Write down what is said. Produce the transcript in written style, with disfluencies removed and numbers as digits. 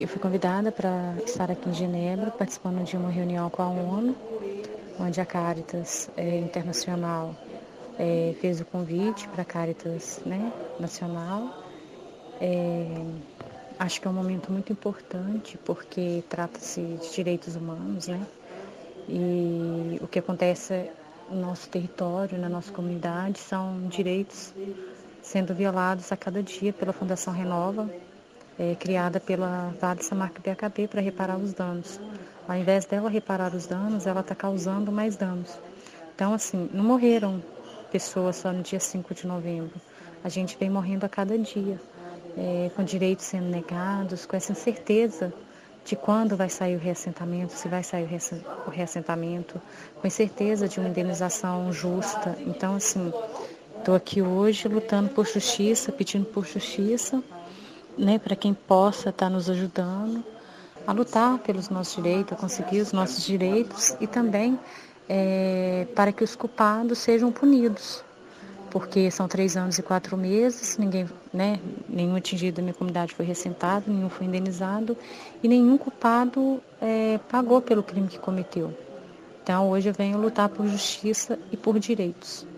Eu fui convidada para estar aqui em Genebra, participando de uma reunião com a ONU, onde a Caritas Internacional fez o convite para a Caritas, né, Nacional. Acho que é um momento muito importante, porque trata-se de direitos humanos, né? E o que acontece no nosso território, na nossa comunidade, são direitos sendo violados a cada dia pela Fundação Renova, criada pela Vale Samarco BHP para reparar os danos. Ao invés dela reparar os danos, ela está causando mais danos. Então, assim, não morreram pessoas só no dia 5 de novembro. A gente vem morrendo a cada dia, com direitos sendo negados, com essa incerteza de quando vai sair o reassentamento, se vai sair o reassentamento, com incerteza de uma indenização justa. Então, assim, estou aqui hoje lutando por justiça, pedindo por justiça, né, para quem possa estar nos ajudando a lutar pelos nossos direitos, a conseguir os nossos direitos e também para que os culpados sejam punidos. Porque são 3 anos e 4 meses, ninguém, né, nenhum atingido da minha comunidade foi ressentado, nenhum foi indenizado e nenhum culpado pagou pelo crime que cometeu. Então hoje eu venho lutar por justiça e por direitos.